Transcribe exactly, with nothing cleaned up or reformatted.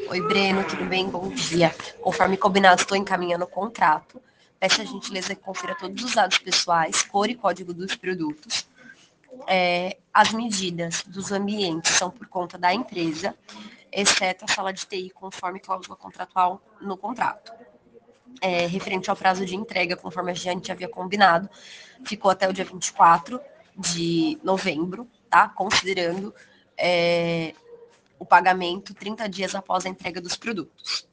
Oi, Breno, tudo bem? Bom dia. Conforme combinado, estou encaminhando o contrato. Peço a gentileza que confira todos os dados pessoais, cor e código dos produtos. É, as medidas dos ambientes são por conta da empresa, exceto a sala de T I, conforme cláusula contratual no contrato. É, referente ao prazo de entrega, conforme a gente havia combinado, ficou até o dia vinte e quatro de novembro, tá? Considerando é, o pagamento trinta dias após a entrega dos produtos.